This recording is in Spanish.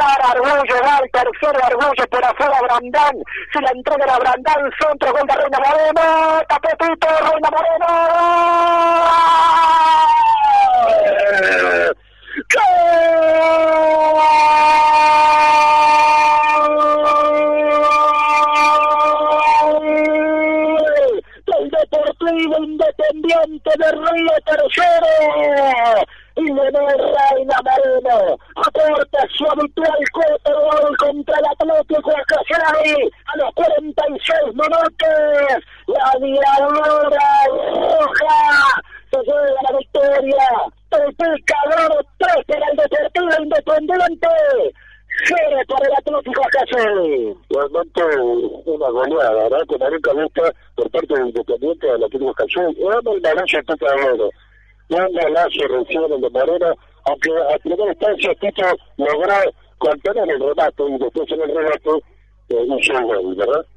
pasar, Argullo va al tercero, Argullo por afuera, Brandán, se la entrega a Brandán, centro, gol de Reina Moreno, tapetito, Reina Moreno. El Deportivo Independiente de Río Tercero y ganó Reina Moreno, aporta su habitual gol contra el Atlético Acasari a los 46 minutos. La Diablura Roja se lleva la victoria. El Picador 3 para el Deportivo Independiente, 0 para el Atlético Acasari. Realmente una goleada, ¿verdad? Con nunca vista por parte del Independiente del Atlético Acasari. Era el balance de Picador. Un golazo recién el de Moreno, aunque a primera instancia Tito logró contener el remate y después en el remate hizo el gol, ¿verdad?